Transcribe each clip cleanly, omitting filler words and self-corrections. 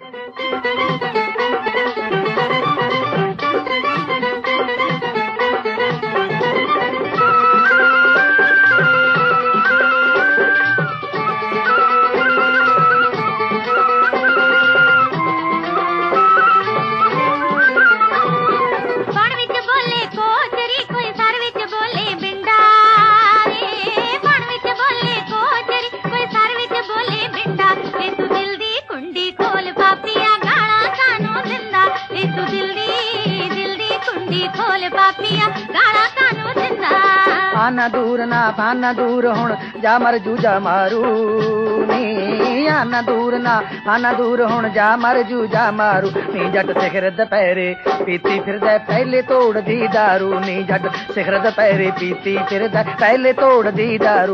आना दूर ना पाना दूर हुण जा मर जूजा मारू नी आना दूर ना आना दूर हुण जा मर जूजा मारू नी जट सिखर दुपहरे पीती फिरदा पहले तोड़ दी दारू नी जट सिखर दुपहरे पीती फिरदा पहले तोड़ दी दारू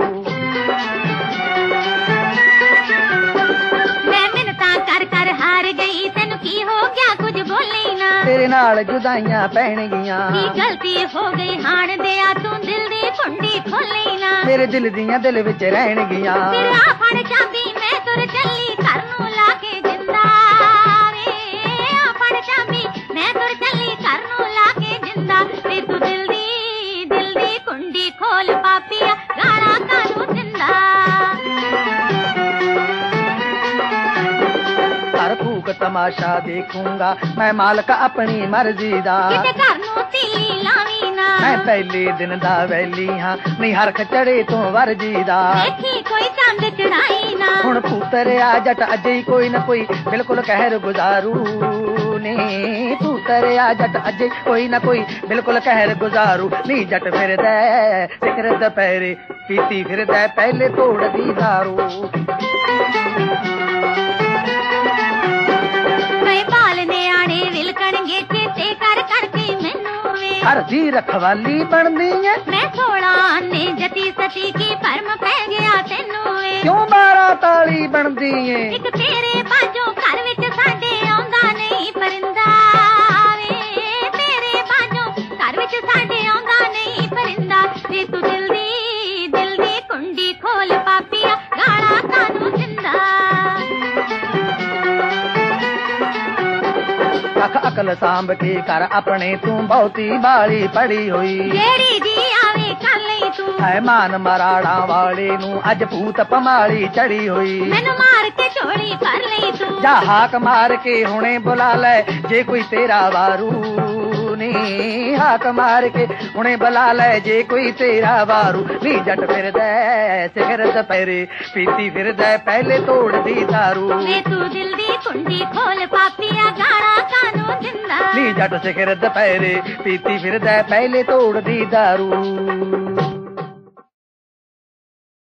मैं मिन्नतां कर कर हार गई तेनू की हो गया कुछ बोले ना तेरे नाल जुदाइयां पैण गियां की गलती हो गई हाण दिया तू दिल दी कुंडी खोले ना मेरे दिल दियां दिल विच रहण गियां तेरे आ फड़ चाबी मैं तुर चली घर नू लाके जिंदा वे आ फड़ चाबी मैं तुर चली घर नू लाके जिंदा ते तू दिल दी कुंडी खोल पापिया गाना कानू जिंदा हर फूक तमाशा देखूंगा मैं मालक अपनी मर्जी दा घर नू तीली लावी ना मैं पहले दिन दा वैली हां नहीं हर खचड़े तो वरजी दा देखी कोई चंद चढ़ाई ना हुण पुत्तर आ जट अजे कोई न कोई बिल्कुल कहर गुजारू ने पुत्तर आ जट अजे कोई न कोई बिल्कुल कहर गुजारू नी जट फिरदा सिखर दुपहरे पीती फिरदा पहले तोड़ दी दारू हर दी रखवाली बनदी है मैं 16 आने जती सती की भरम पै गया तेनू क्यों 12 ताली बनदी है एक तेरे बाजो घर विच साडे आउंदा नहीं परिंदा वे तेरे बाजो घर विच साडे आउंदा नहीं परिंदा ते तू दिल दी कुंडी खोल पापिया गाना कानू जिंदा अख अकल सांभ के कर अपने तू बहुती बाली पड़ी हुई जेड़ी दी आवे कर लई तू है मान मराड़ा वाले नू अज भूत पमाली चढ़ी हुई मैनू मार के चोली कर लई तू जा हाक मार के हुणे बुला ले जे कोई तेरा वारू नी हाक मार के हुणे बुला ले जे कोई तेरा वारू नी जट फिरदा सिखर दुपहरे पीती फिरदा पहले तोड़ दी दारू मैं तू दिल दी कुंडी खोल पापिया गाना कानू जिंदा नी जट सिखर दुपहरे पीती फिरदा पहले तोड़ दी दारू।